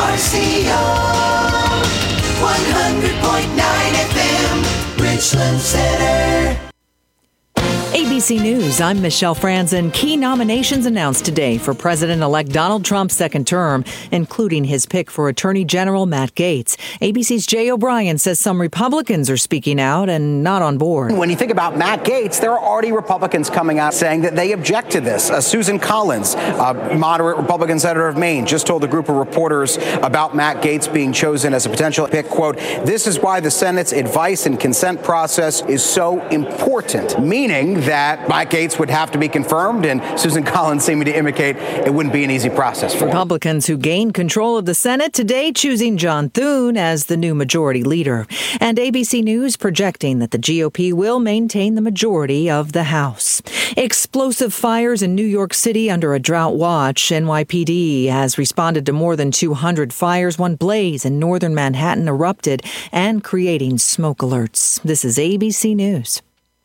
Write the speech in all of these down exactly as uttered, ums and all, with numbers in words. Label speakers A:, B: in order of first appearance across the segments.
A: R C O, one hundred point nine F M, Richland Center.
B: A B C News, I'm Michelle Franzen. Key nominations announced today for President-elect Donald Trump's second term, including his pick for Attorney General Matt Gaetz. A B C's Jay O'Brien says some Republicans are speaking out and not on board.
C: When you think about Matt Gaetz, there are already Republicans coming out saying that they object to this. Uh, Susan Collins, a moderate Republican senator of Maine, just told a group of reporters about Matt Gaetz being chosen as a potential pick, quote, "This is why the Senate's advice and consent process is so important," meaning that Matt Gaetz would have to be confirmed, and Susan Collins seeming to indicate it wouldn't be an easy process for
B: Republicans who gained control of the Senate today choosing John Thune as the new majority leader. And A B C News projecting that the G O P will maintain the majority of the House. Explosive fires in New York City under a drought watch. N Y P D has responded to more than two hundred fires. One blaze in northern Manhattan erupted and creating smoke alerts. This is A B C News.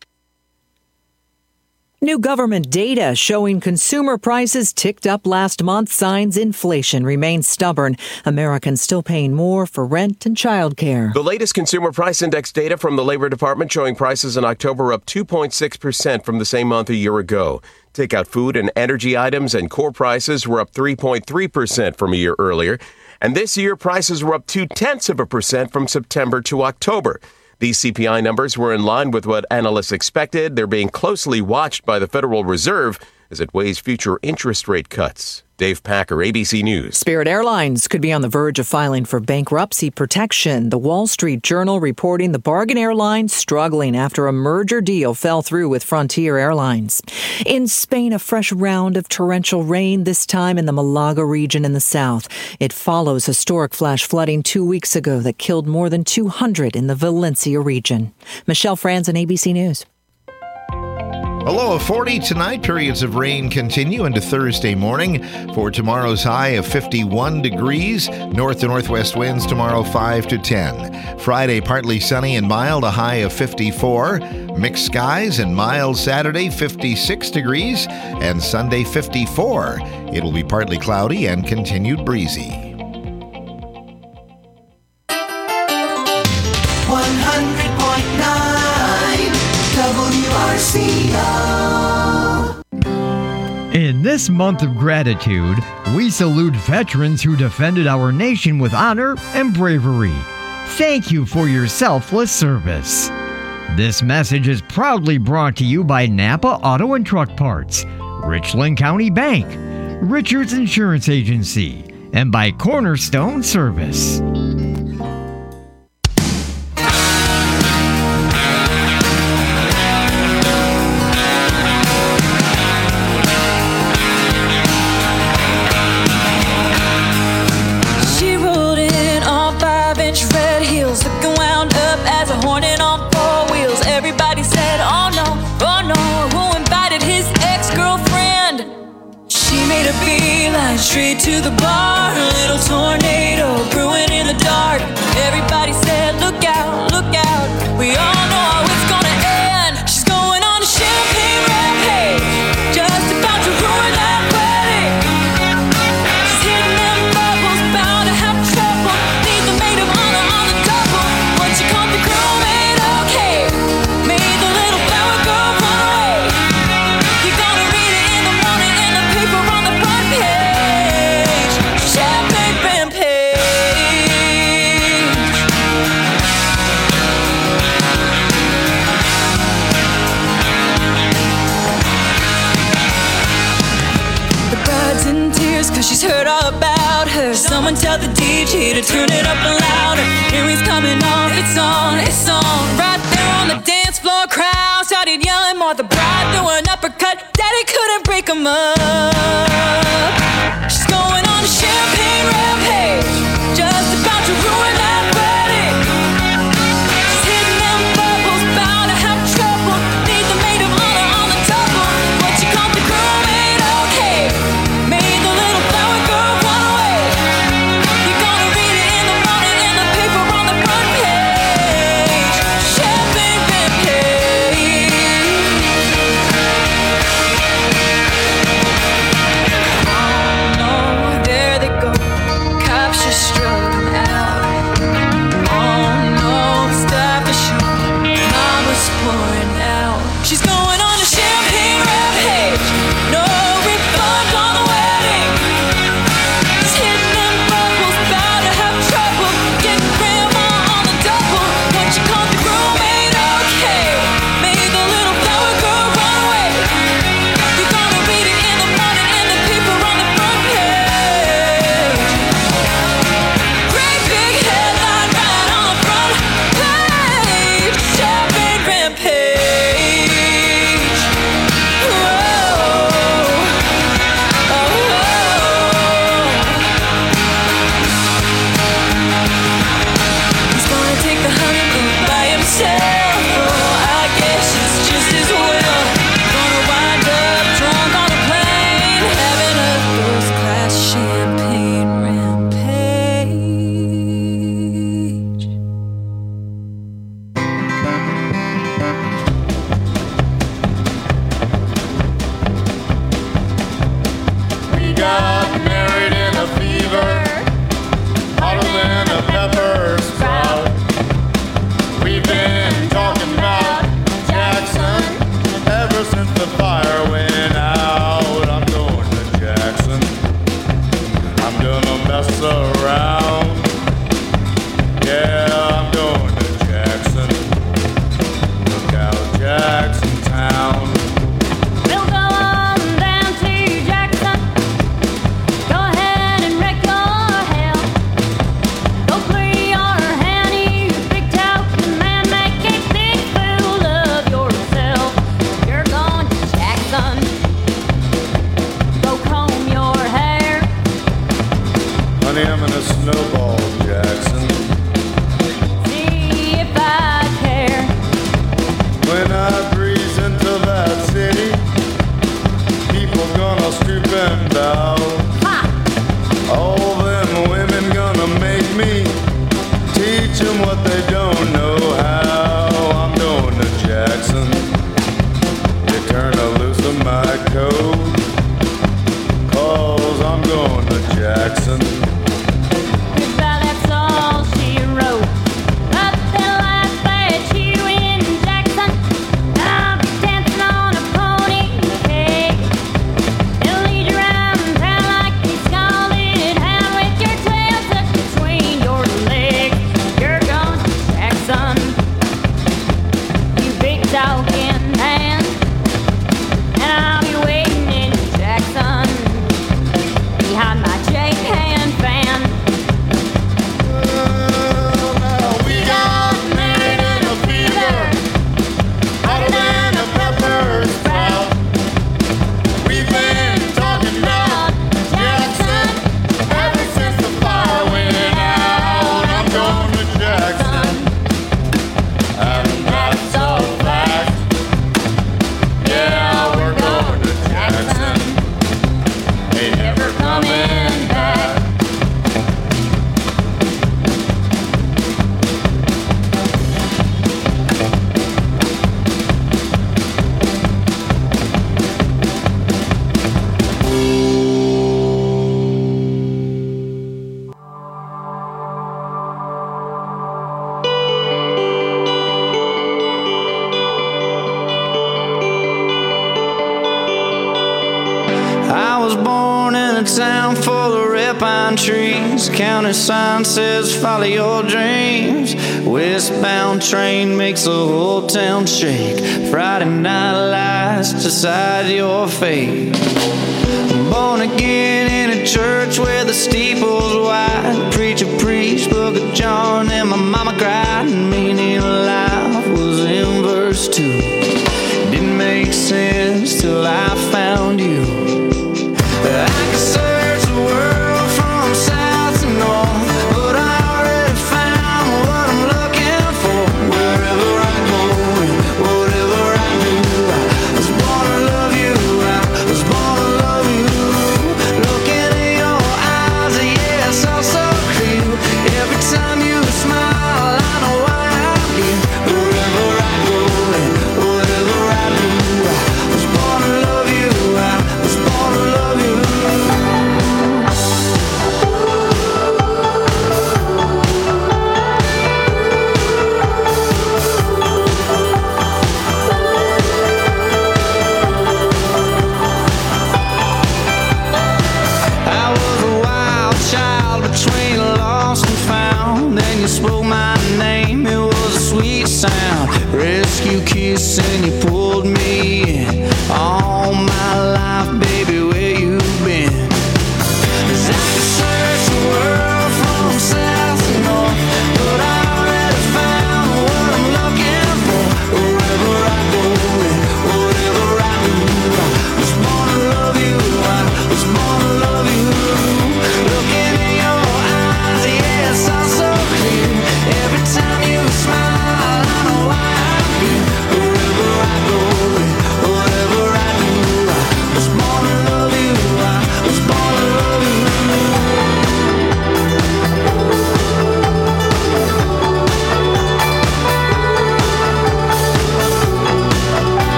B: New government data showing consumer prices ticked up last month. Signs inflation remains stubborn. Americans still paying more for rent and childcare.
D: The latest Consumer Price Index data from the Labor Department showing prices in October up two point six percent from the same month a year ago. Take out food and energy items, and core prices were up three point three percent from a year earlier. And this year, prices were up two-tenths of a percent from September to October. These C P I numbers were in line with what analysts expected. They're being closely watched by the Federal Reserve as it weighs future interest rate cuts. Dave Packer, A B C News.
B: Spirit Airlines could be on the verge of filing for bankruptcy protection. The Wall Street Journal reporting the bargain airline struggling after a merger deal fell through with Frontier Airlines. In Spain, a fresh round of torrential rain, this time in the Malaga region in the south. It follows historic flash flooding two weeks ago that killed more than two hundred in the Valencia region. Michelle Franzen, A B C News.
E: A low of forty tonight. Periods of rain continue into Thursday morning. For tomorrow's high of fifty-one degrees. North to northwest winds tomorrow five to ten. Friday, partly sunny and mild, a high of fifty-four. Mixed skies and mild Saturday, fifty-six degrees. And Sunday, fifty-four. It'll be partly cloudy and continued breezy.
A: one hundred point nine W R C O.
F: In this month of gratitude, we salute veterans who defended our nation with honor and bravery. Thank you for your selfless service. This message is proudly brought to you by Napa Auto and Truck Parts, Richland County Bank, Richards Insurance Agency, and by Cornerstone Service.
G: Straight to the bar, a little tornado brewing in the dark. Everybody said, look out, look out. We all know how it's gonna end. She's going on a champagne rampage, just about to ruin that wedding. She's hitting them bubbles, bound to have trouble. Need the maid of honor on the double. What you call the crewmate, okay. Made the little flower girl run away. You're gonna read it in the morning in the paper on the front page. Cause she's heard all about her. Someone tell the D J to turn it up louder. Earrings coming off, it's on, it's on. Right there on the dance floor, crowd started yelling more. The bride threw an uppercut, daddy couldn't break them up. She's going on a champagne rampage, just about to ruin that wedding. She's hitting them bubbles, bound to have trouble. Need the maid of honor on the double. What you call the crewmate, okay. Made the little flower girl run away. You're gonna read it in the morning in the paper on the front page. Champagne rampage.
H: got married in a fever, hotter than a pepper sprout. We've been talking about Jackson ever since the fire went out. I'm going to Jackson. I'm gonna mess around. Yeah, I'm going to Jackson. Look out, Jackson Town.
G: We'll go on down to Jackson. Go ahead and wreck your hell. Go play your handy, you big token man. Make a big fool of yourself. You're going to Jackson. Go comb your hair.
H: Honey, I'm in a snowball, Jackson.
G: See if I care.
H: When I breeze into that city, people gonna stoop and bow.
G: Ha!
H: All them women gonna make me teach them what they don't know how. I'm going to Jackson. You turn loose of my coat, 'cause I'm going to Jackson.
G: Goodbye, that's all she wrote. Up the life at you in Jackson. I'll be dancing on a pony cake. It'll lead you around town like a scalded hound with your tail tucked between your legs. You're going to Jackson, you big dog in hand. And I'll be waiting in Jackson behind my Jake hand fan.
H: We got married in a fever, hotter than a pepper sprout. We've been talking about Jackson ever since the fire went out. I'm going to Jackson, and that's a fact. Yeah, we're going to Jackson. Ain't never coming back.
I: I was born in a town full of red pine trees. County sign says follow your dreams. Westbound train makes the whole town shake. Friday night lights decide your fate. Born again in a church where the steeple's wide. Preacher preached Book of John and my mama cried. Meaning of life was in verse two. Didn't make sense till I found you. I could search the world from south to north, but I already found what I'm looking for. Wherever I go and whatever I do, I was born to love you. I was born to love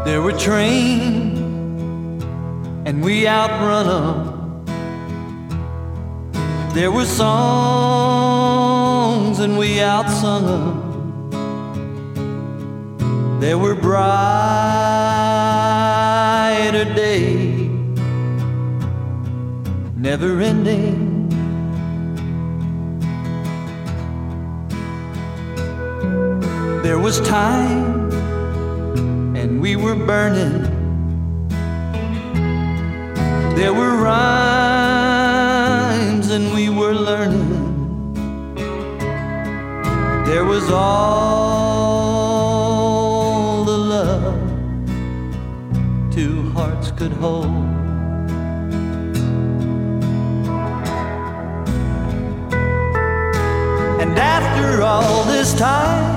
I: There were trains, and we outrun them. There were songs, and we outsung them. There were brighter days, never ending. There was time, and we were burning. There were rhymes, and we were learning. There was all the love two hearts could hold. And after all this time,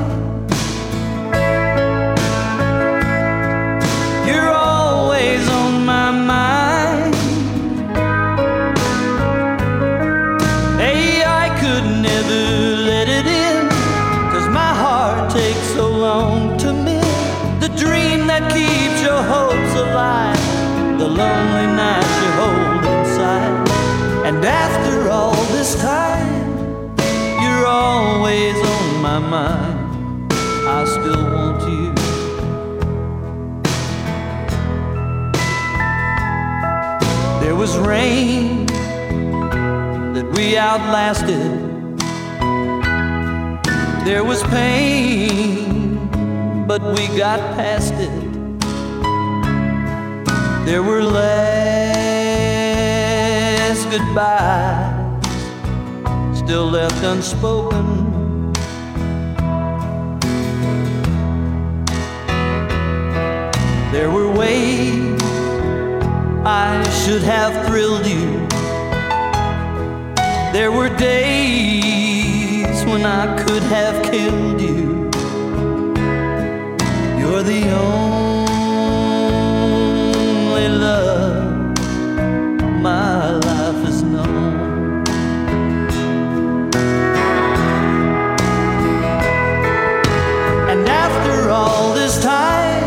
I: you're always on my mind. Hey, I could never let it in, 'cause my heart takes so long to mend. The dream that keeps your hopes alive, the lonely nights you hold inside. And after all this time, you're always on my mind. I still want you. There was rain that we outlasted. There was pain, but we got past it. There were last goodbyes still left unspoken. There were ways I should have thrilled you. There were days when I could have killed you. You're the only love my life has known. And after all this time,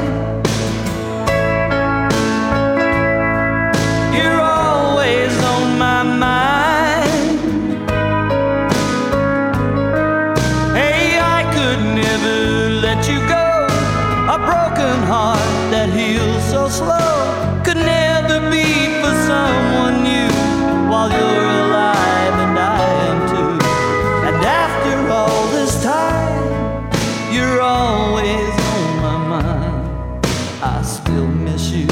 I: that heals so slow could never be for someone new, while you're alive and I am too. And after all this time, you're always on my mind. I still miss you.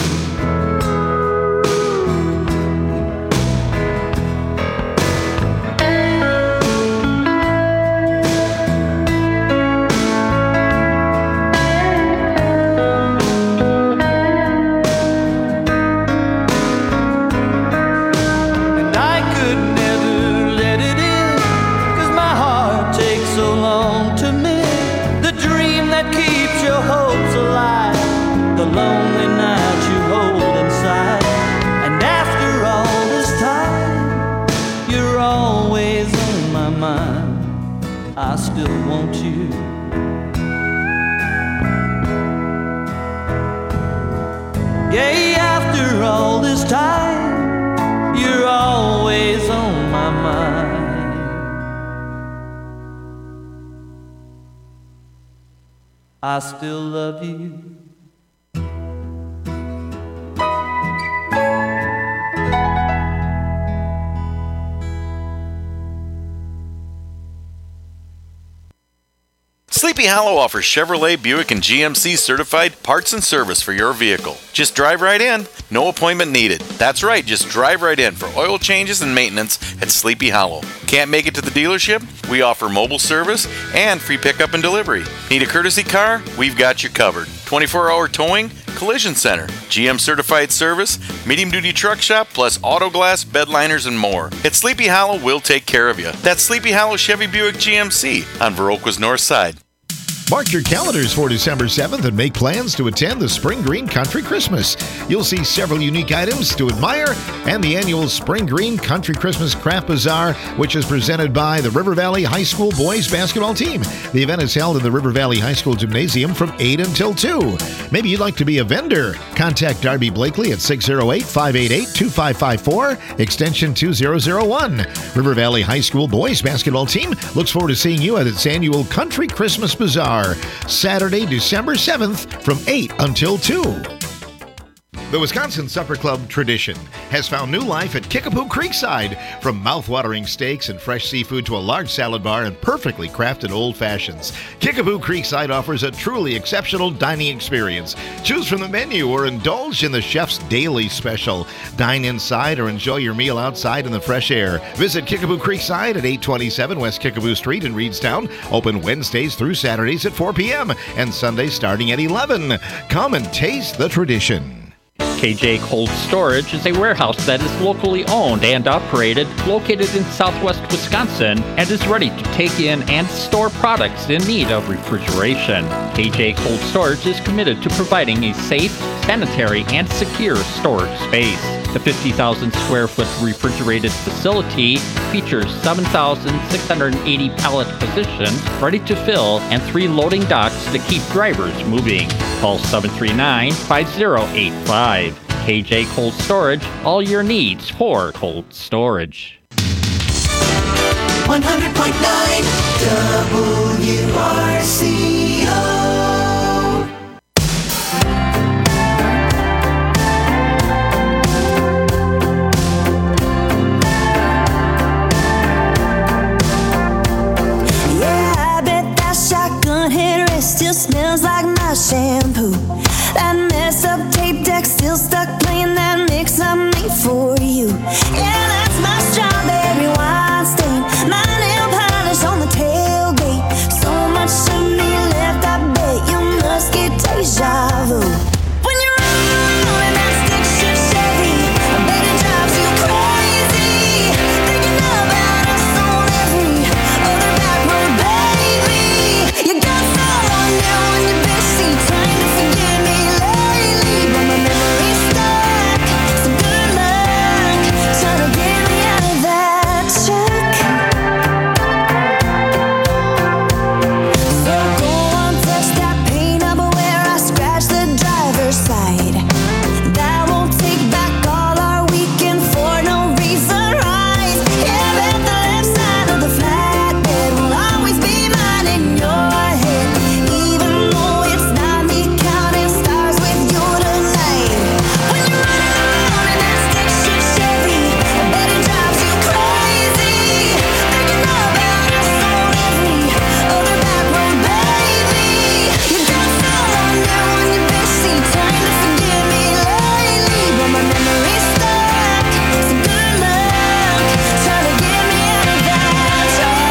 I: The lonely nights you hold inside. And after all this time, you're always on my mind. I still want you. Yeah, after all this time, you're always on my mind. I still love you.
J: Sleepy Hollow offers Chevrolet, Buick, and G M C certified parts and service for your vehicle. Just drive right in. No appointment needed. That's right, just drive right in for oil changes and maintenance at Sleepy Hollow. Can't make it to the dealership? We offer mobile service and free pickup and delivery. Need a courtesy car? We've got you covered. twenty-four hour towing, collision center, G M certified service, medium duty truck shop, plus auto glass, bed liners, and more. At Sleepy Hollow, we'll take care of you. That's Sleepy Hollow Chevy Buick G M C on Viroqua's north side.
E: Mark your calendars for December seventh and make plans to attend the Spring Green Country Christmas. You'll see several unique items to admire and the annual Spring Green Country Christmas Craft Bazaar, which is presented by the River Valley High School boys basketball team. The event is held in the River Valley High School Gymnasium from eight until two. Maybe you'd like to be a vendor. Contact Darby Blakely at six oh eight, five eight eight, two five five four, extension two thousand one. River Valley High School boys basketball team looks forward to seeing you at its annual Country Christmas Bazaar, Saturday, December seventh from eight until two. The Wisconsin Supper Club tradition has found new life at Kickapoo Creekside. From mouth-watering steaks and fresh seafood to a large salad bar and perfectly crafted old fashions, Kickapoo Creekside offers a truly exceptional dining experience. Choose from the menu or indulge in the chef's daily special. Dine inside or enjoy your meal outside in the fresh air. Visit Kickapoo Creekside at eight twenty-seven West Kickapoo Street in Reedstown. Open Wednesdays through Saturdays at four p.m. and Sundays starting at eleven. Come and taste the tradition.
K: K J Cold Storage is a warehouse that is locally owned and operated, located in southwest Wisconsin, and is ready to take in and store products in need of refrigeration. K J Cold Storage is committed to providing a safe, sanitary, and secure storage space. The fifty thousand square foot refrigerated facility features seven thousand six hundred eighty pallet positions ready to fill and three loading docks to keep drivers moving. Call seven three nine, five oh eight five. K J Cold Storage, all your needs for cold storage.
A: one hundred point nine W R C O.
L: Still smells like my shampoo. That messed up tape deck still stuck playing that mix I made for you. Yeah, that's my strawberry wine stain, my nail polish on the tailgate. So much of me left, I bet you must get deja vu. When you're rolling that stick shift Chevy, I bet it drives you crazy. Thinking about us on every other back road, baby. You got someone new in your backseat trying to forget me lately, but my memory's stuck. So good luck trying to get me out of that check. So go on, touch that paint up where I scratched the driver's side. That won't take back all our weekend for no reason, right? Yeah, bet the left side of the flatbed will always be mine in your head, even though it's not me counting stars with you tonight. When you're running around in that stick shift Chevy, I bet it drives you crazy. Thinking about us on every other back road, baby. You got someone new in your backseat trying to forget me lately, but my memory's stuck. So good luck trying to get me out of that check.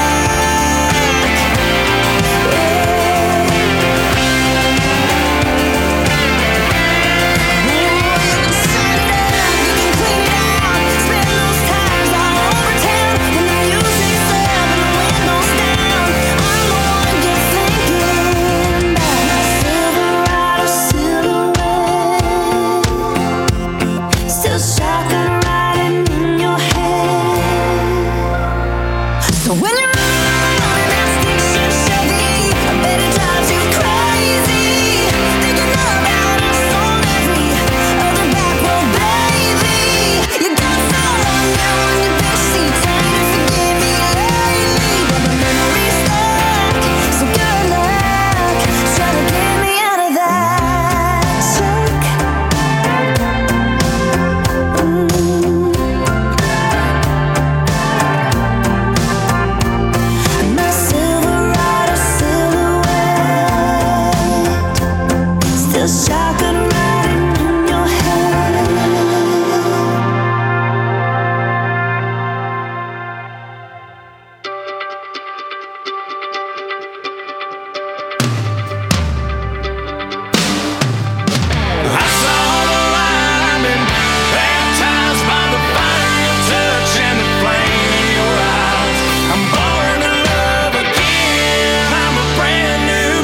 L: Still shotgun riding in your head. So when you're rolling that stick shift Chevy, I bet it drives you crazy. Thinking about us on every other back road, baby. You got someone new in your backseat trying to forget me lately, but my memory's stuck. So good luck trying to get me out of that check. My Silverado silhouette, still shotgun riding in your head.
H: I saw the light, I've been baptized by the fire of your touch and the flame in your eyes. I'm born to love again, I'm a brand new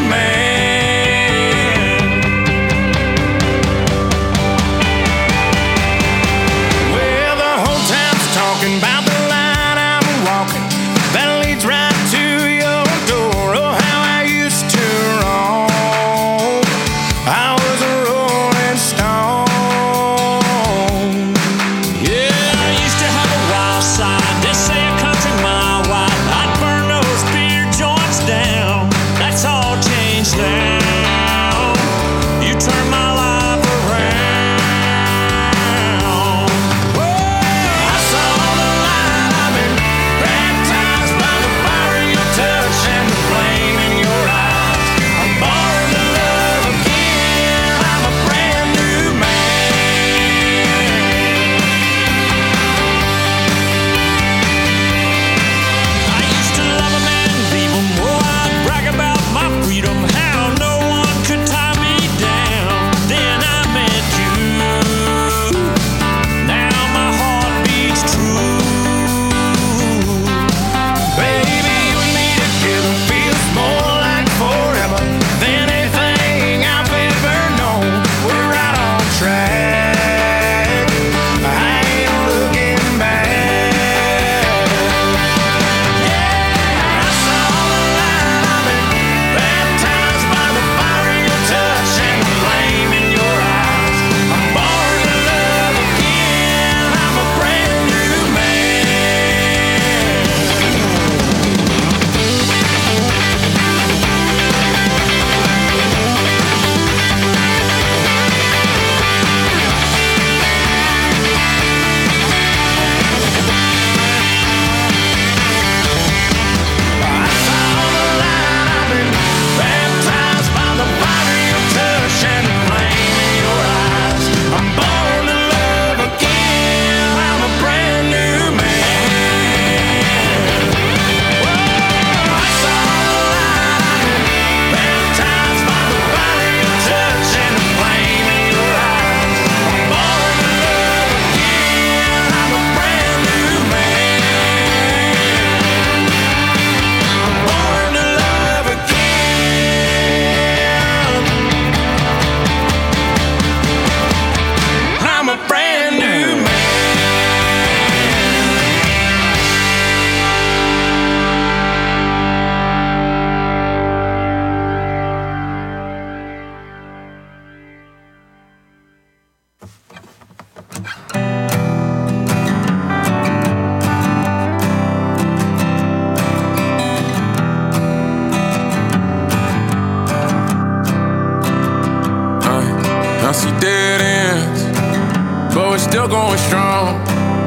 M: I see dead ends, but we're still going strong.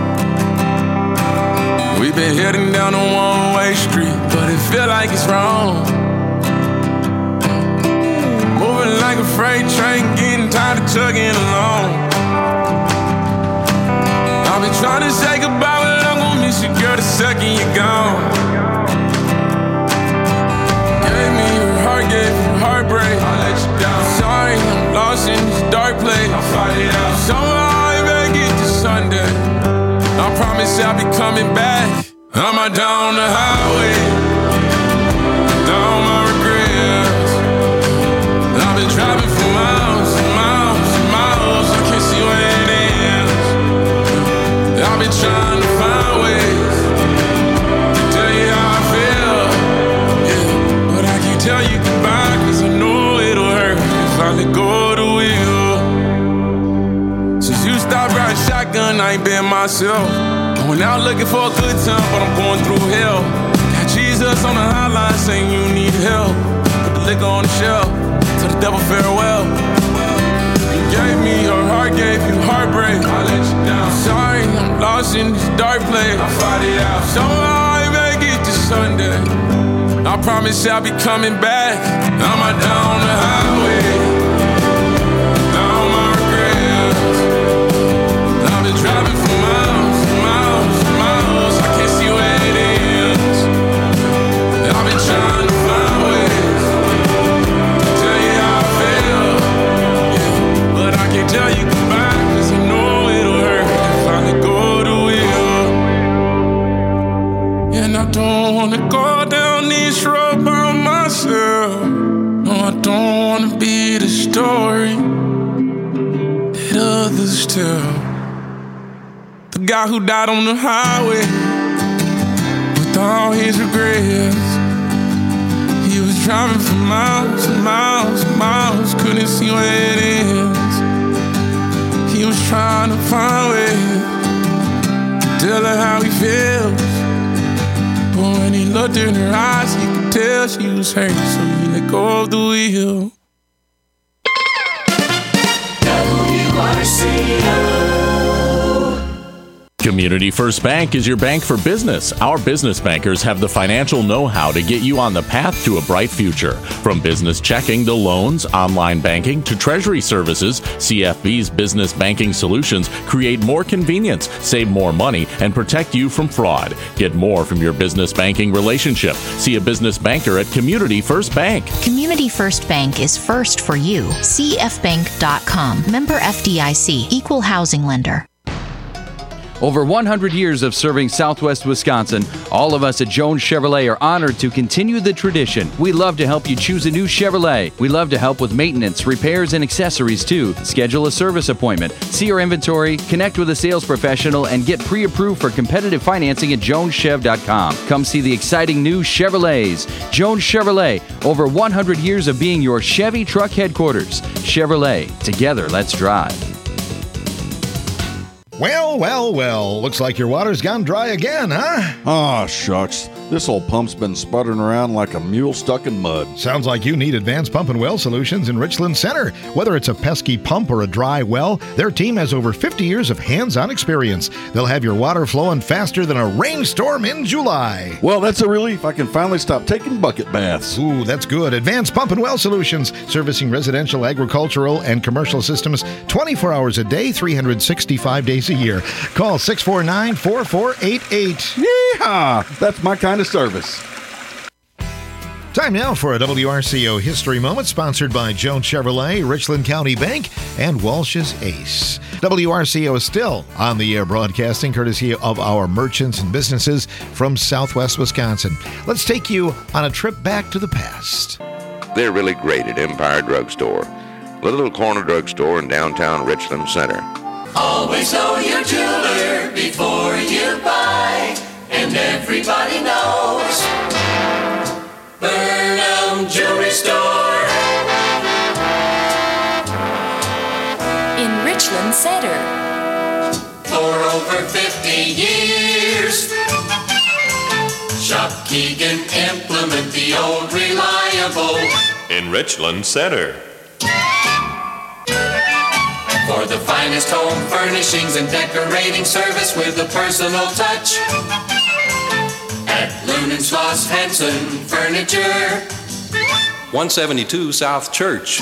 M: We've been heading down a one-way street, but it feel like it's wrong. Moving like a freight train, getting tired of chugging along. I've been trying to say goodbye, but I'm gonna miss you, girl, the second you're gone. Gave me your heart, gave you heartbreak. I let you down. Sorry, I'm lost in this dark place. I'll fight it out. Somehow I make it to Sunday. I promise I'll be coming back. I'm out down the highway, down my regrets. I've been driving for miles and miles and miles. I can't see where it ends. I've been trying to find ways to tell you how I feel, yeah. But I can't tell you goodbye, cause I know it'll hurt if I let go of the wheel. Since you stopped riding shotgun, I ain't been myself. Going out looking for a good time, but I'm going through hell. Got Jesus on the hotline saying you need help. Put the liquor on the shelf, tell the devil farewell. You gave me your heart, gave you heartbreak. I let you down. Sorry, I'm lost in this dark place. I'll fight it out. Somehow I make it to Sunday. I promise I'll be coming back. I'm out down the highway, down my regrets. I've been driving for miles. Trying to find ways to tell you how I feel, yeah. But I can't tell you goodbye, cause I know it'll hurt if I let go of the wheel. And I don't wanna go down this road by myself. No, I don't wanna be the story that others tell. The guy who died on the highway with all his regrets. He was driving for miles and miles and miles, couldn't see where it ends. He was trying to find ways to tell her how he feels. But when he looked in her eyes, he could tell she was hurt, so he let go of the wheel.
A: W R C O.
N: Community First Bank is your bank for business. Our business bankers have the financial know-how to get you on the path to a bright future. From business checking to loans, online banking to treasury services, C F B's business banking solutions create more convenience, save more money, and protect you from fraud. Get more from your business banking relationship. See a business banker at Community First Bank.
O: Community First Bank is first for you. C F bank dot com. Member F D I C. Equal housing lender.
P: Over one hundred years of serving Southwest Wisconsin, all of us at Jones Chevrolet are honored to continue the tradition. We love to help you choose a new Chevrolet. We love to help with maintenance, repairs, and accessories too. Schedule a service appointment, see our inventory, connect with a sales professional, and get pre-approved for competitive financing at jones chev dot com. Come see the exciting new Chevrolets. Jones Chevrolet, over one hundred years of being your Chevy truck headquarters. Chevrolet, together let's drive.
E: Well, well, well. Looks like your water's gone dry again, huh?
Q: Aw, shucks. This old pump's been sputtering around like a mule stuck in mud.
E: Sounds like you need Advanced Pump and Well Solutions in Richland Center. Whether it's a pesky pump or a dry well, their team has over fifty years of hands-on experience. They'll have your water flowing faster than a rainstorm in July.
Q: Well, that's a relief. I can finally stop taking bucket baths.
E: Ooh, that's good. Advanced Pump and Well Solutions, servicing residential, agricultural, and commercial systems twenty-four hours a day, three hundred sixty-five days a year. Call six four nine, four four eight eight.
Q: Yeehaw! That's my kind of service.
E: Time now for a W R C O History Moment, sponsored by Jones Chevrolet, Richland County Bank, and Walsh's Ace. W R C O is still on the air broadcasting, courtesy of our merchants and businesses from Southwest Wisconsin. Let's take you on a trip back to the past.
R: They're really great at Empire Drugstore, a little corner drugstore in downtown Richland Center.
A: Always know your jeweler before you buy, and everybody knows Burnham Jewelry Store
S: in Richland Center.
A: For over fifty years, Shop Keegan Implement, the old reliable
T: in Richland Center. For the finest home furnishings and decorating service with a personal touch. At Lunan Schloss Hanson Furniture.
U: one seventy-two South Church.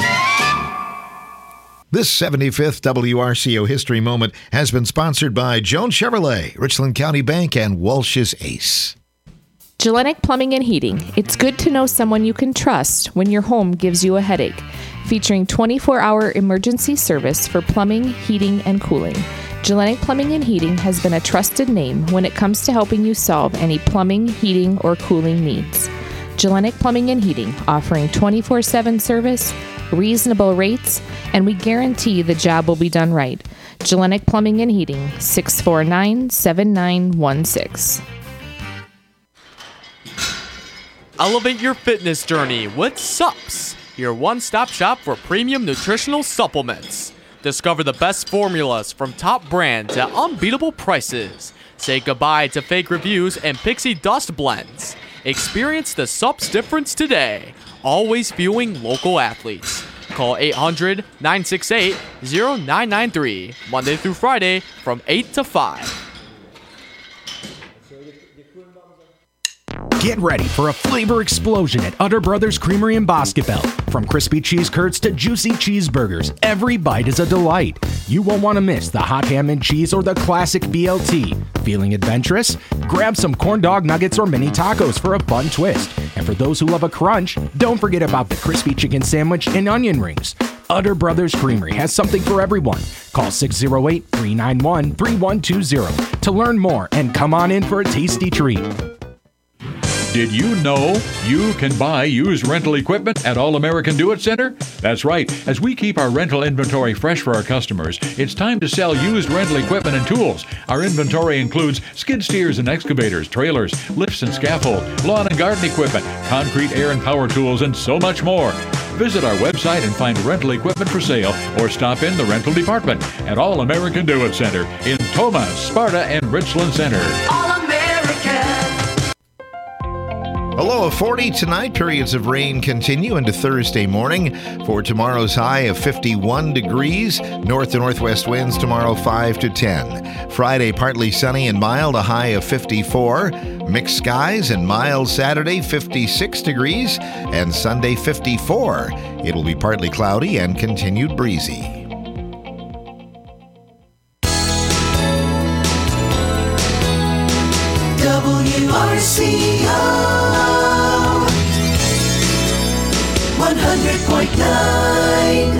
E: This seventy-fifth W R C O History Moment has been sponsored by Jones Chevrolet, Richland County Bank, and Walsh's Ace.
V: Gillenic Plumbing and Heating. It's good to know someone you can trust when your home gives you a headache. Featuring twenty-four hour emergency service for plumbing, heating, and cooling. Gillenic Plumbing and Heating has been a trusted name when it comes to helping you solve any plumbing, heating, or cooling needs. Gillenic Plumbing and Heating, offering twenty-four seven service, reasonable rates, and we guarantee the job will be done right. Gillenic Plumbing and Heating, six four nine, seven nine one six.
W: Elevate your fitness journey with Sups, your one-stop shop for premium nutritional supplements. Discover the best formulas from top brands at unbeatable prices. Say goodbye to fake reviews and pixie dust blends. Experience the Sups difference today. Always fueling local athletes. Call eight hundred, nine six eight, zero nine nine three, Monday through Friday from eight to five.
X: Get ready for a flavor explosion at Utter Brothers Creamery in Boscoville. From crispy cheese curds to juicy cheeseburgers, every bite is a delight. You won't want to miss the hot ham and cheese or the classic B L T. Feeling adventurous? Grab some corn dog nuggets or mini tacos for a fun twist. And for those who love a crunch, don't forget about the crispy chicken sandwich and onion rings. Utter Brothers Creamery has something for everyone. Call six oh eight, three nine one, three one two zero to learn more and come on in for a tasty treat.
Y: Did you know you can buy used rental equipment at All American Do It Center? That's right. As we keep our rental inventory fresh for our customers, it's time to sell used rental equipment and tools. Our inventory includes skid steers and excavators, trailers, lifts and scaffold, lawn and garden equipment, concrete, air and power tools, and so much more. Visit our website and find rental equipment for sale or stop in the rental department at All American Do It Center in Tomah, Sparta, and Richland Center.
E: A low of forty tonight. Periods of rain continue into Thursday morning. For tomorrow's high of fifty-one degrees. North to northwest winds tomorrow five to ten. Friday partly sunny and mild, a high of fifty-four. Mixed skies and mild Saturday, fifty-six degrees. And Sunday, fifty-four. It'll be partly cloudy and continued breezy.
A: W R C O one hundred point nine.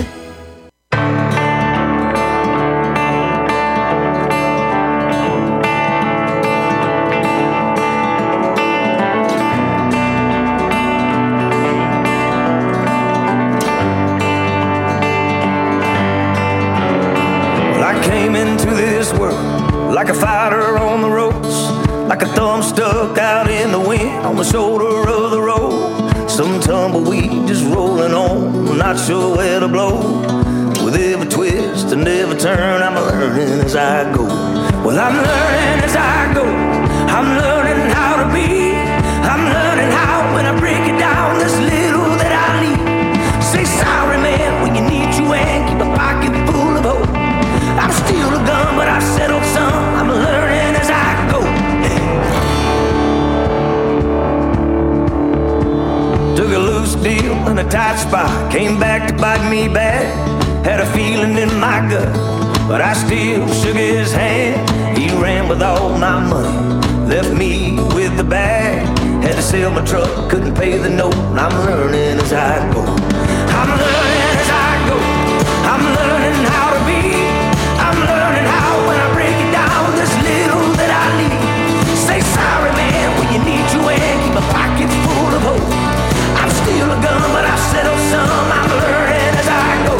I: Well, I came into this world like a fighter on the ropes, like a thumb stuck out in the wind on the shoulder of the road. Some tumbleweed just rolling on, not sure where to blow. With every twist and every turn, I'm learning as I go. Well, I'm learning as I go. I'm learning how to be. I'm learning how when I break it down, this little that I need. Say sorry, man, when you need you and keep a pocket full of hope. I'm still a gun, but I've settled some. I'm learning as I go. Took a loose deal in a tight spot, came back to bite me bad. Had a feeling in my gut, but I still shook his hand. He ran with all my money, left me with the bag. Had to sell my truck, couldn't pay the note. I'm learning as I go. I'm learning as I go. I'm learning how to be. I'm learning how when I break it down, this little that I need. Say sorry, man, when you need you and keep my pockets full of hope. I'm still a gun, but I've settled some. I'm learning as I go.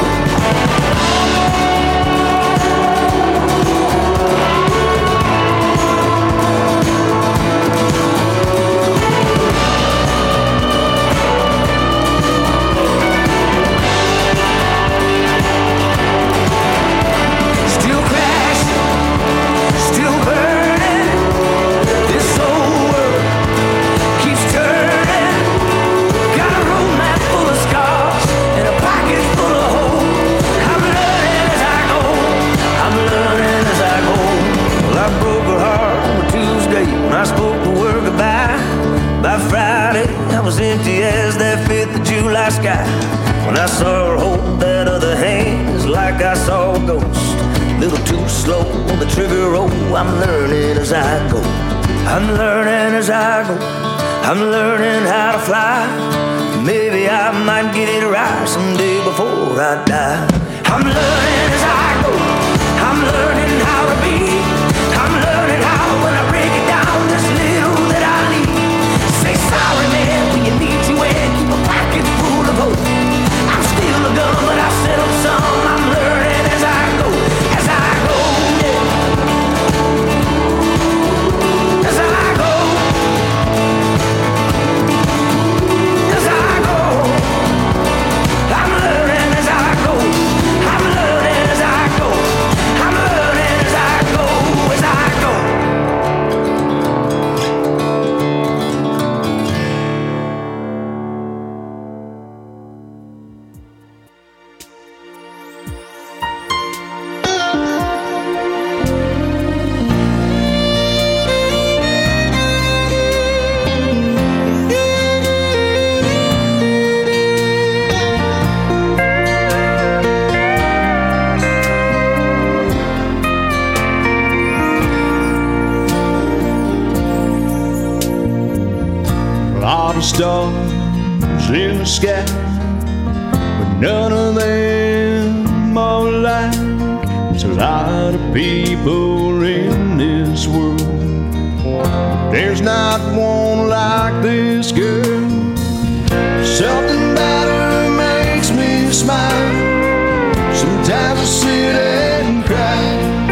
B: called Ghost. Little too slow on the trigger roll. I'm learning as I go. I'm learning as I go. I'm learning how to fly. Maybe I might get it right someday before I die. I'm learning as I go. I'm learning how to be. I'm learning how when I break it down, this little that I need. Say sorry, man, when you need to and keep a pocket full of hope. I'm still a gun, but I settled some. I'm learning as I go, as I go, yeah. As I go, as I go. I'm learning as I go. I'm learning as I go. I'm learning as I go, as I go.
C: A lot of stars in the sky, but none of them are alike. There's a lot of people in this world. There's not one like this girl. Something about her makes me smile. Sometimes I sit and cry.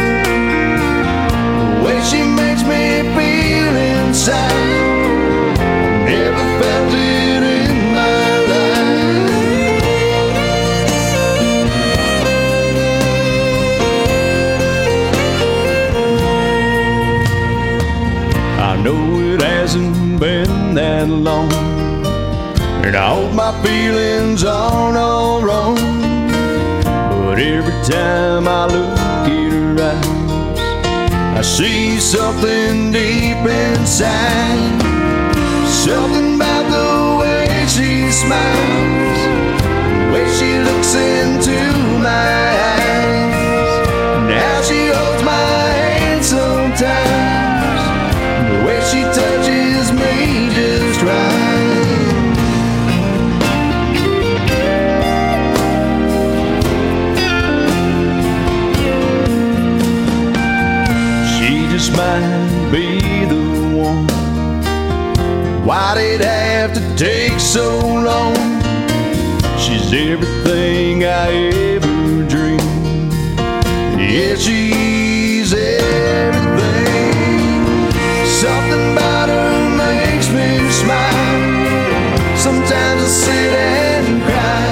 C: The way she makes me feel inside. Never felt it in my life. I know it hasn't been that long, and I hope my feelings aren't all wrong. But every time I look at her eyes, I see something deep inside. Something about the way she smiles, the way she looks into my eyes, and how she holds my hand sometimes, and the way she touches me just right. She just might be the one. Why'd it have to take so long? She's everything I ever dreamed. Yeah, she's everything. Something about her makes me smile. Sometimes I sit and cry.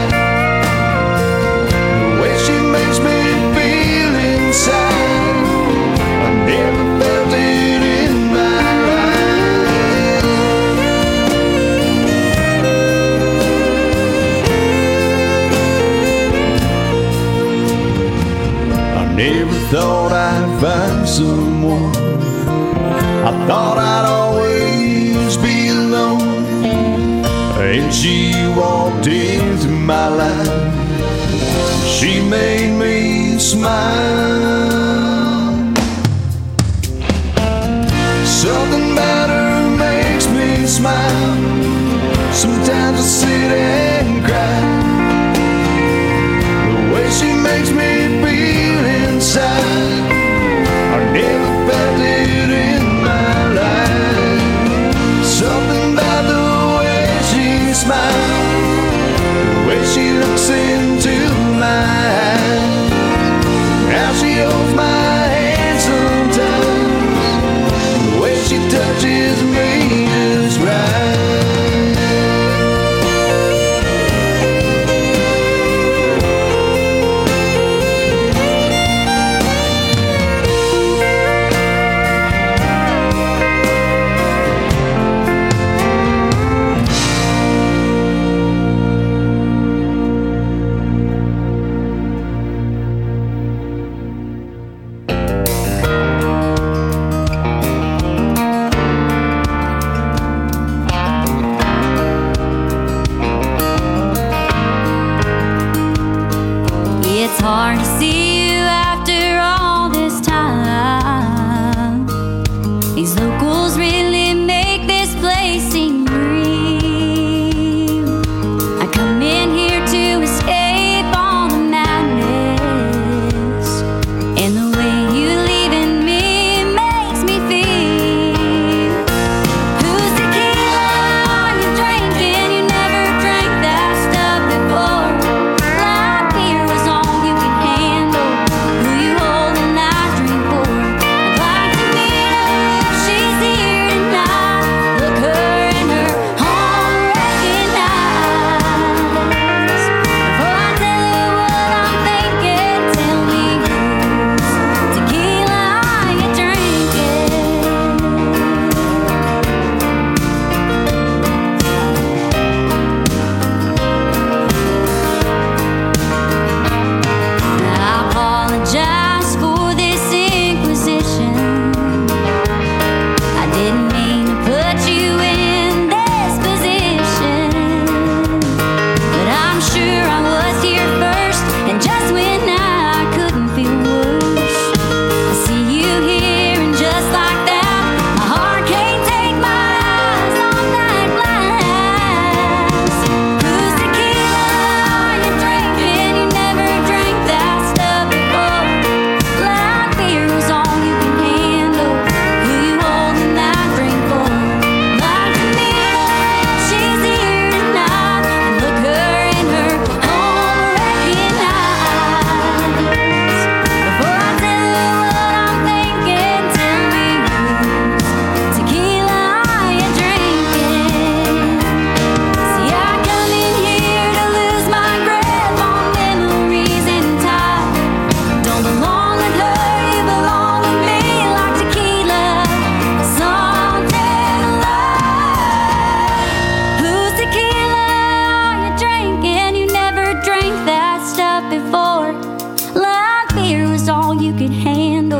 C: The way she makes me feel inside. I never felt it in my life. I never thought I'd find someone. I thought I'd always be alone. And she walked into my life. She made me smile. Something about her makes me smile. Sometimes I sit and cry. The way she makes me feel inside. I never felt it in my life. Something about the way she smiles, the way she looks into my eyes, how she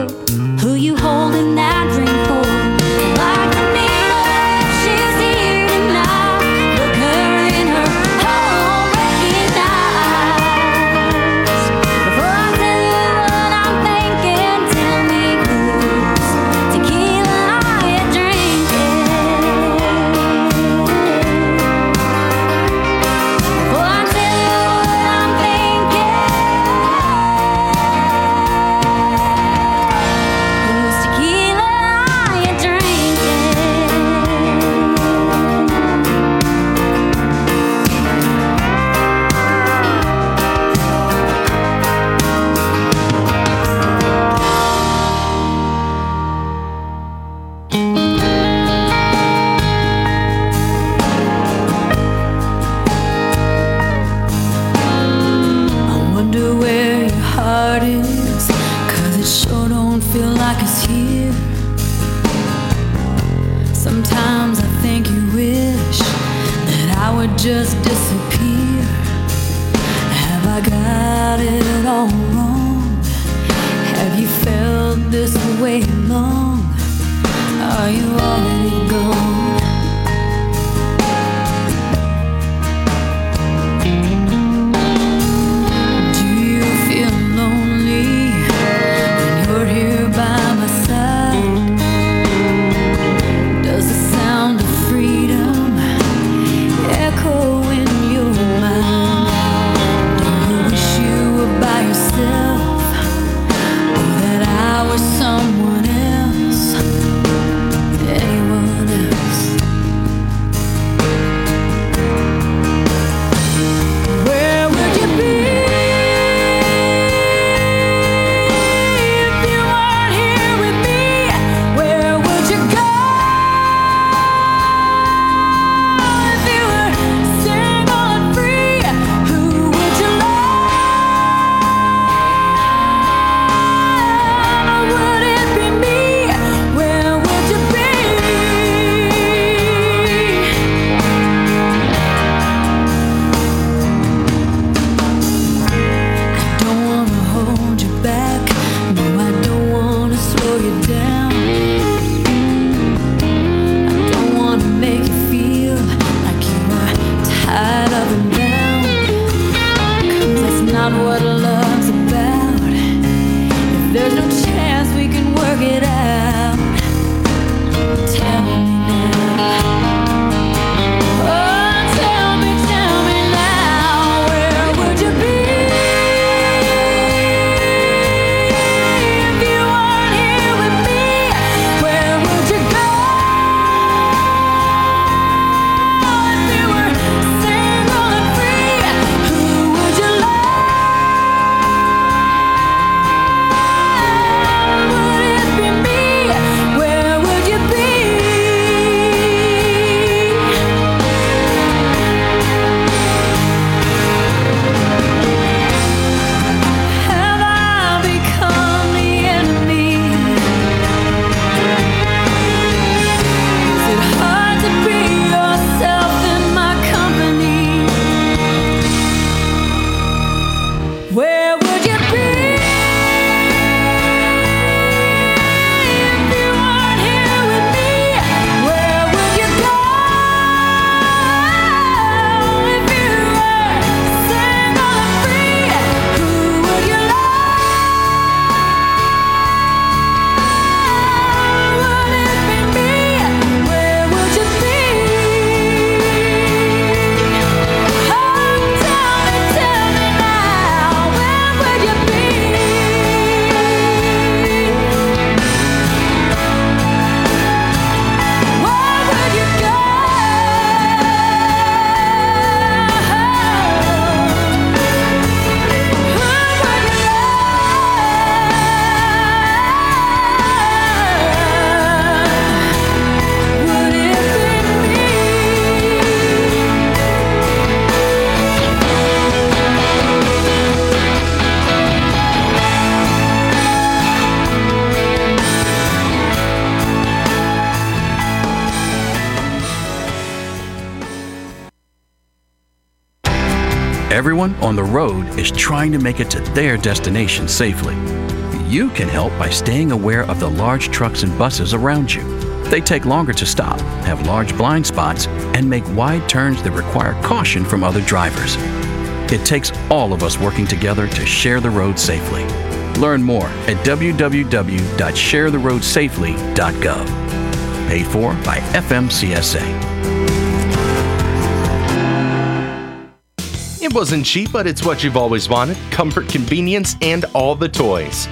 L: who you holding that ring for. Like the mirror, if she's here tonight, look her in her home, recognize. Before I tell you what I'm thinking, tell me whose tequila are you drinking? Before I tell you what I'm thinking, whose tequila are you drinking? I wonder where your heart is, 'cause it sure don't feel like it's here. Sometimes I think you wish that I would just disappear. Have I got it all wrong? Have you felt this way long? Are you already gone? Do you feel lonely when you're here by my side? Does the sound of freedom echo in your mind? Do you wish you were by yourself, or that I was someone else, anyone else? Where would you be if you weren't here with me? Where would you go if you were single and free? Who would you love? Or would it be me? Where would you be? I don't wanna hold you back. No, I don't wanna slow you down. I don't wanna make you feel like you are tied up and down. 'Cause that's not what love's about. If there's no chance we can work it out, tell me now. Oh, tell me, tell me now. Where would you be if you weren't here with me? Where would you go if you were single and free? Who would you love? Would it be me? Where would you be? Have I become the enemy? Is it hard to be yourself in my company? Where would you be if you weren't here with me? Where would you go if you were single and free? Who would you love? Would it be me? Where would you be? Oh, tell me, tell me now. Where would you be? Where would you go? Who would you love? Would it be me?
D: Everyone on the road is trying to make it to their destination safely. You can help by staying aware of the large trucks and buses around you. They take longer to stop, have large blind spots, and make wide turns that require caution from other drivers. It takes all of us working together to share the road safely. Learn more at w w w dot share the road safely dot gov. Paid for by F M C S A.
F: It wasn't cheap, but it's what you've always wanted. Comfort, convenience, and all the toys.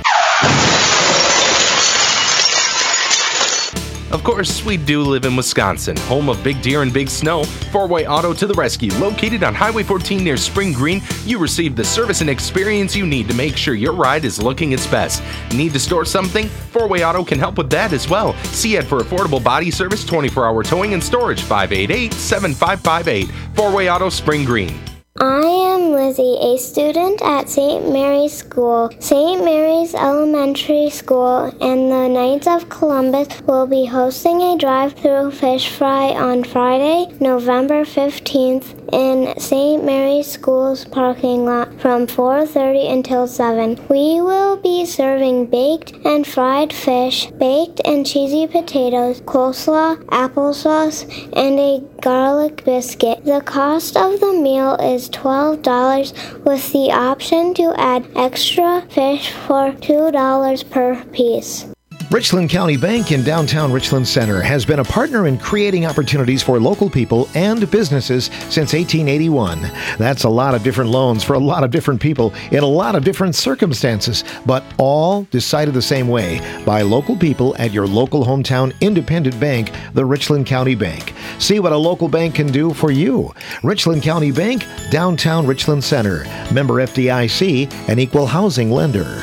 F: Of course, we do live in Wisconsin, home of big deer and big snow. Four-Way Auto to the rescue. Located on Highway fourteen near Spring Green, you receive the service and experience you need to make sure your ride is looking its best. Need to store something? Four-Way Auto can help with that as well. See it for affordable body service, twenty-four hour towing and storage. five eight eight, seven five five eight. Four-Way Auto, Spring Green.
G: I am Lizzie, a student at Saint Mary's School. Saint Mary's Elementary School and the Knights of Columbus will be hosting a drive-through fish fry on Friday, November fifteenth in Saint Mary's School's parking lot from four thirty until seven. We will be serving baked and fried fish, baked and cheesy potatoes, coleslaw, applesauce, and a garlic biscuit. The cost of the meal is twelve dollars with the option to add extra fish for two dollars per piece.
J: Richland County Bank in downtown Richland Center has been a partner in creating opportunities for local people and businesses since eighteen eighty-one. That's a lot of different loans for a lot of different people in a lot of different circumstances, but all decided the same way by local people at your local hometown independent bank, the Richland County Bank. See what a local bank can do for you. Richland County Bank, downtown Richland Center. Member F D I C, an equal housing lender.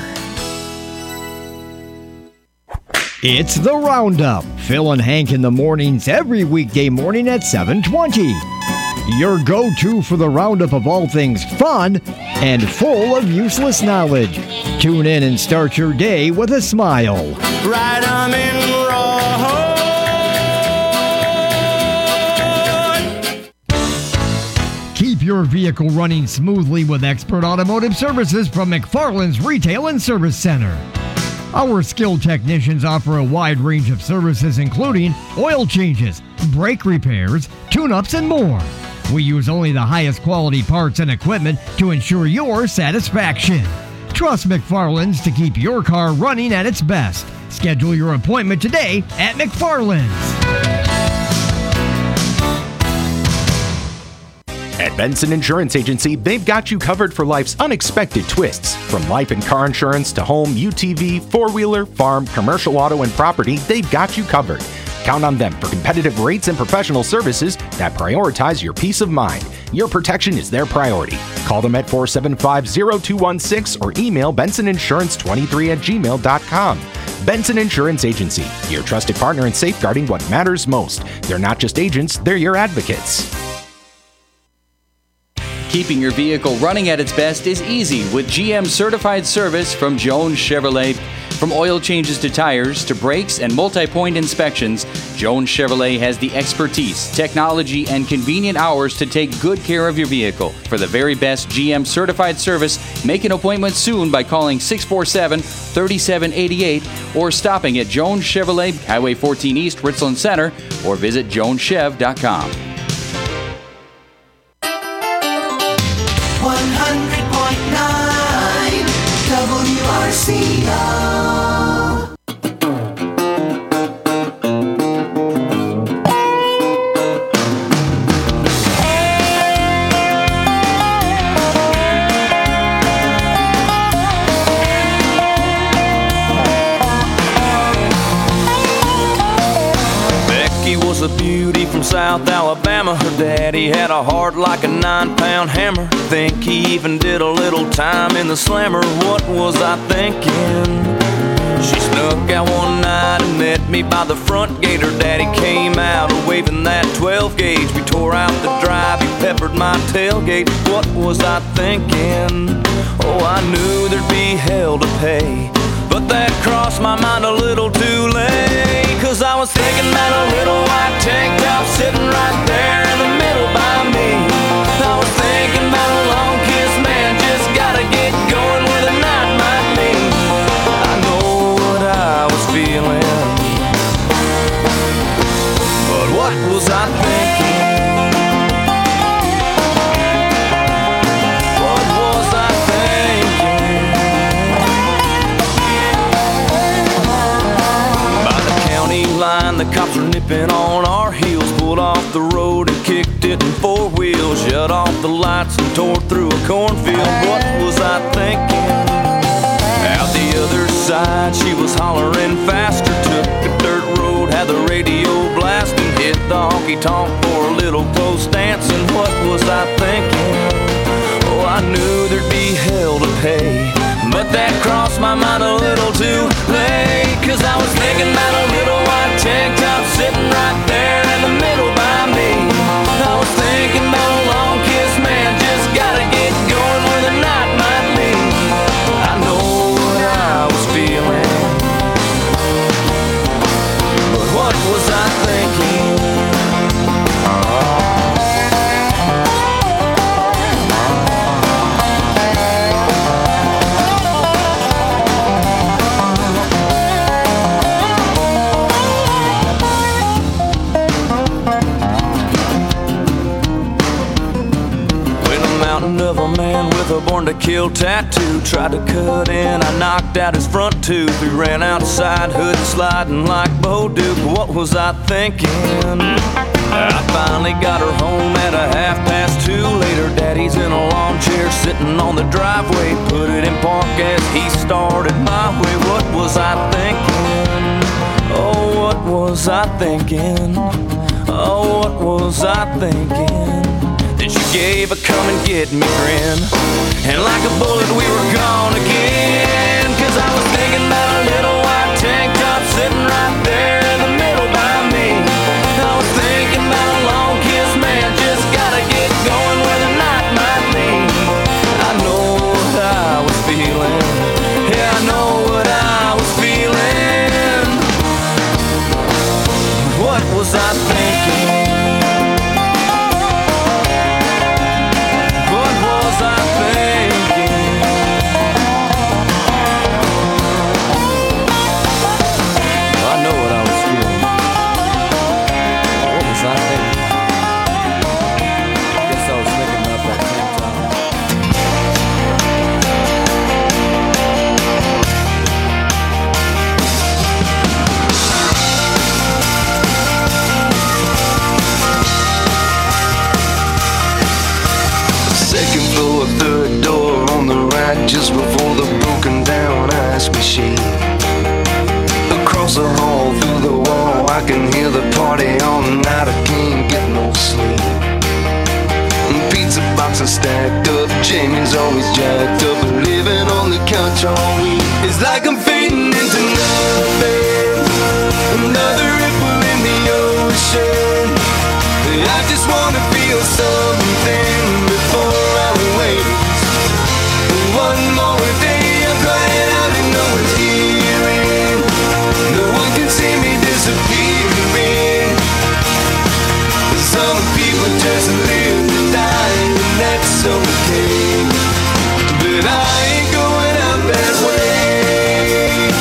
K: It's the Roundup. Phil and Hank in the mornings every weekday morning at seven twenty. Your go-to for the roundup of all things fun and full of useless knowledge. Tune in and start your day with a smile.
A: Right arm in road.
K: Keep your vehicle running smoothly with expert automotive services from McFarland's Retail and Service Center. Our skilled technicians offer a wide range of services including oil changes, brake repairs, tune-ups, and more. We use only the highest quality parts and equipment to ensure your satisfaction. Trust McFarland's to keep your car running at its best. Schedule your appointment today at McFarland's.
F: At Benson Insurance Agency, they've got you covered for life's unexpected twists. From life and car insurance to home, U T V, four-wheeler, farm, commercial auto, and property, they've got you covered. Count on them for competitive rates and professional services that prioritize your peace of mind. Your protection is their priority. Call them at four seven five, zero two one six or email benson insurance twenty-three at gmail dot com. Benson Insurance Agency, your trusted partner in safeguarding what matters most. They're not just agents, they're your advocates.
P: Keeping your vehicle running at its best is easy with G M certified service from Jones Chevrolet. From oil changes to tires to brakes and multi-point inspections, Jones Chevrolet has the expertise, technology, and convenient hours to take good care of your vehicle. For the very best G M certified service, make an appointment soon by calling six four seven, three seven eight eight or stopping at Jones Chevrolet, Highway fourteen East, Richland Center, or visit jones chev dot com.
A: one hundred point nine W R C O.
B: Becky was a beauty from South Alabama. Her daddy had a heart like a nine-pound hammer. Think he even did a little time in the slammer. What was I thinking? She snuck out one night and met me by the front gate. Her daddy came out waving that twelve gauge. We tore out the drive, he peppered my tailgate. What was I thinking? Oh, I knew there'd be hell to pay, but that crossed my mind a little too late. Cause I was thinking about a little white tank top sitting right there in the middle by me. I was thinking about a long kiss, man, just gotta get going where the night might be. I know spin on our heels, pulled off the road and kicked it in four wheels, shut off the lights and tore through a cornfield. What was I thinking? Out the other side, she was hollering faster, took a dirt road, had the radio blasting, hit the honky-tonk for a little close dancing. What was I thinking? Oh, I knew there'd be hell to pay, but that crossed my mind a little too late. Cause I was thinking about a little white tank top sitting right there in the middle by me. I was thinking about a long kiss, man, just gotta get going where the night might lead. I know what I was feeling, but what was I thinking? Of a man with a born to kill tattoo tried to cut in, I knocked out his front tooth. We ran outside, hood sliding like Bo Duke. What was I thinking? I finally got her home at a half past two. Later, Daddy's in a lawn chair sitting on the driveway, put it in park as he started my way. What was I thinking? Oh, what was I thinking? Oh, what was I thinking? Then she gave a come and get me grin, and like a bullet we were gone again. Cause I was thinking about a little white tank top sitting right there in the middle by me. I was thinking about a long kiss, man, just gotta get going where the night might lead. I know what I was feeling, yeah, I know what I was feeling. What was I thinking? Just before the broken down ice machine, across the hall, through the wall, I can hear the party all night. I can't get no sleep. Pizza boxes stacked up, Jamie's always jacked up, and living on the couch all week. It's like I'm fading into nothing, another ripple in the ocean. I just wanna feel something before I wait. One more day I'm crying out and no one's hearing. No one can see me disappearing. Some people just live to die, and that's okay. But I ain't going out that way.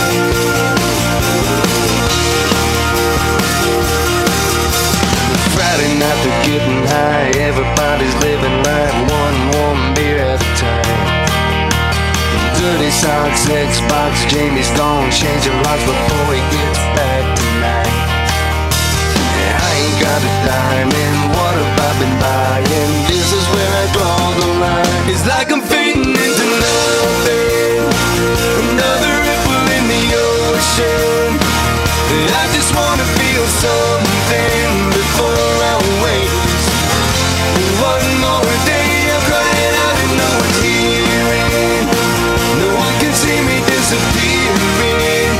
B: Friday night they're getting high, everybody's living life one warm beer at a time. Dirty socks, Xbox, Jamie's gone, changing locks before he gets back tonight. Yeah, I ain't got a dime, and what have I been buying? This is where I draw the line. It's like I'm fading into nothing, another ripple in the ocean. I just wanna feel something before I wait. One more day I'm crying out and no one's hearing. No one can see me disappearing.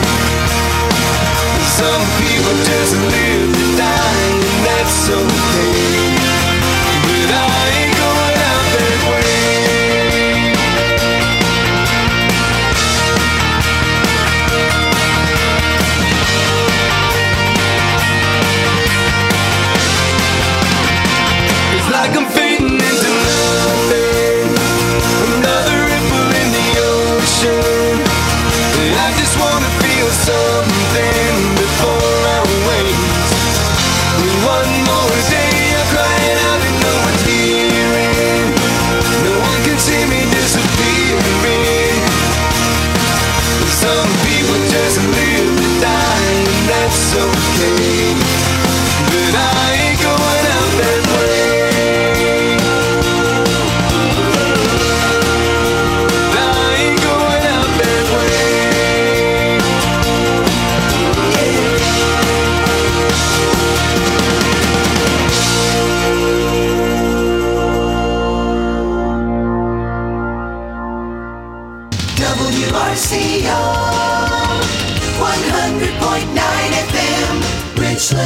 B: Some people just live to die, and that's okay. But I ain't going out that way. It's like I'm fading into nothing, another ripple in the ocean. I just wanna feel something before I wait. One more day I'm crying out and no one's hearing. No one can see me disappearing. Some people just live to die, and that's okay.
A: hundred point nine F M.